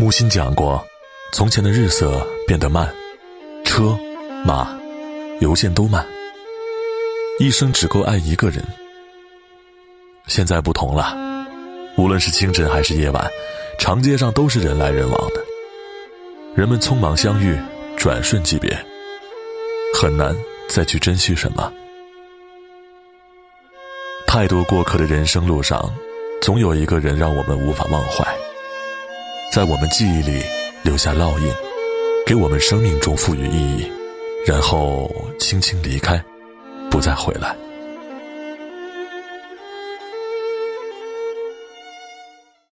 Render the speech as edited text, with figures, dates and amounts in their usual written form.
木心讲过，从前的日色变得慢，车马邮件都慢，一生只够爱一个人。现在不同了，无论是清晨还是夜晚，长街上都是人来人往的，人们匆忙相遇，转瞬即别，很难再去珍惜什么。太多过客的人生路上，总有一个人让我们无法忘怀，在我们记忆里留下烙印，给我们生命中赋予意义，然后轻轻离开，不再回来。